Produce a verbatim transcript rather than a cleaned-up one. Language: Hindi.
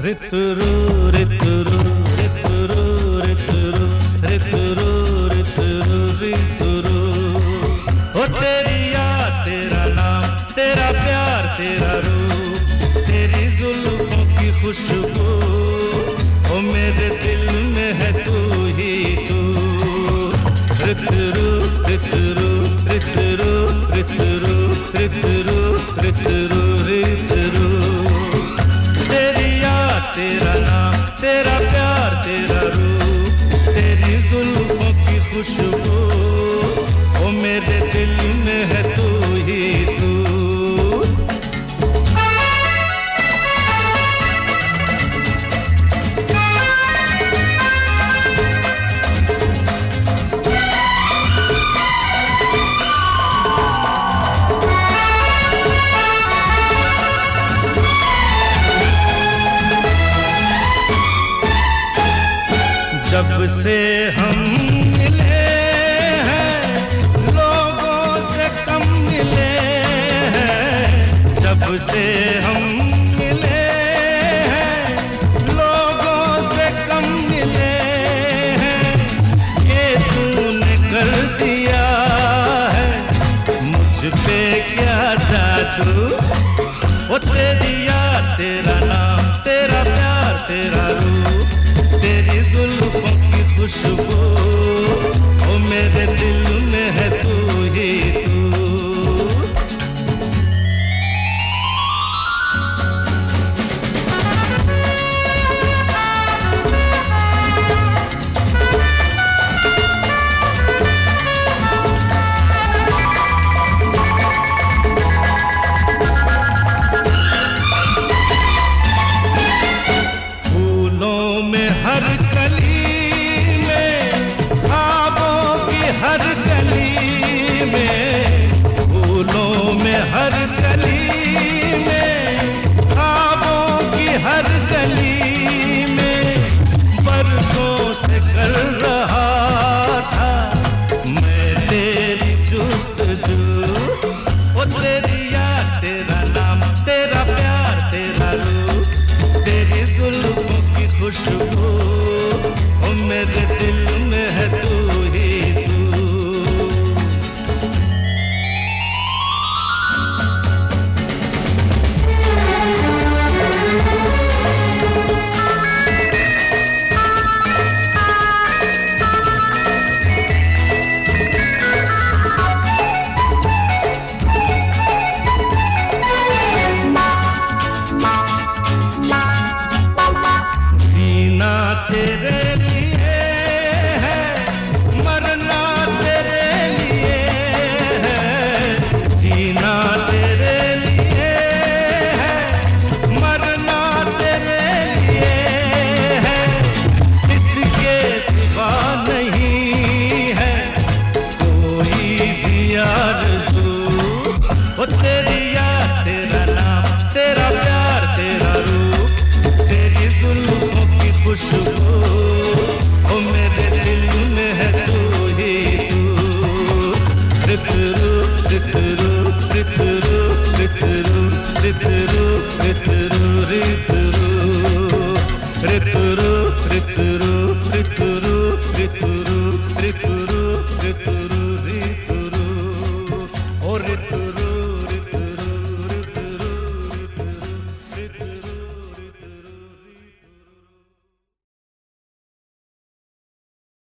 ऋतुरु ऋतुरु ऋतुरु ऋतुरु ऋतुरु ऋतुरु ऋतुरु ओ तेरी याद तेरा नाम तेरा प्यार तेरा रूप तेरी जुल्फों की खुशबू ओ मेरे दिल में है तू ही तू। ऋतुरु ऋतुरु ऋतुरु ऋतुरु ऋतुरु ऋतुरु ऋतुरु तेरी याद तेरा नाम तेरा प्यार तेरा रूप तेरी जुल्फों की खुशबू ओ मेरे दिल में है तू ही तू। जब से हम मिले हैं लोगों से कम मिले हैं। जब से हम मिले हैं लोगों से कम मिले हैं। ये तूने कर दिया है मुझ पे क्या जादू ओ तेरी याद तेरा नाम तेरा प्यार तेरा रूप तेरी जुल्फों की खुशबू ओ मेरे दिल में है तू ही तू। फूलों में हर कली में ख्वाबों की हर गली में फूलों में हर गली में ख्वाबों की हर गली में बरसों से कर रहा था मैं तेरी जुस्तजू ओ तेरी याद तेरा नाम तेरा प्यार तेरा रूप तेरी जुल्फों की खुशबू ओ मेरे दिल में है तू ही तू। जीना तेरे लिए है मरना तेरे लिए है। जीना तेरे लिए है मरना तेरे लिए है। किसके सिवा नहीं है कोई भी आरज़ू ओ तेरी याद तेरा नाम तेरा प्यार तेरा रूप तेरी जुल्फों की खुशबू ओ मेरे दिल में है तू ही तू। ऋतुरु ऋतुरु ऋतुरु ऋतुरु ऋतुरु ऋतुरु ऋतुरु ऋतुरु ऋतुरु ऋतुरु ऋतुरु ऋतुरु ऋतुरु